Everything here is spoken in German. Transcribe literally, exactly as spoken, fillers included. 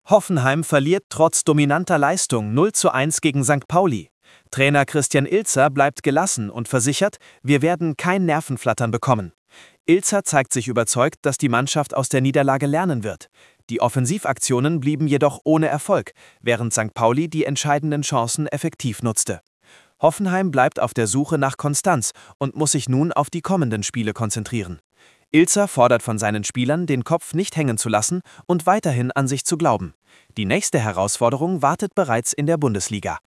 Hoffenheim verliert trotz dominanter Leistung null zu eins gegen Sankt Pauli. Trainer Christian Ilzer bleibt gelassen und versichert, wir werden kein Nervenflattern bekommen. Ilzer zeigt sich überzeugt, dass die Mannschaft aus der Niederlage lernen wird. Die Offensivaktionen blieben jedoch ohne Erfolg, während Sankt Pauli die entscheidenden Chancen effektiv nutzte. Hoffenheim bleibt auf der Suche nach Konstanz und muss sich nun auf die kommenden Spiele konzentrieren. Ilzer fordert von seinen Spielern, den Kopf nicht hängen zu lassen und weiterhin an sich zu glauben. Die nächste Herausforderung wartet bereits in der Bundesliga.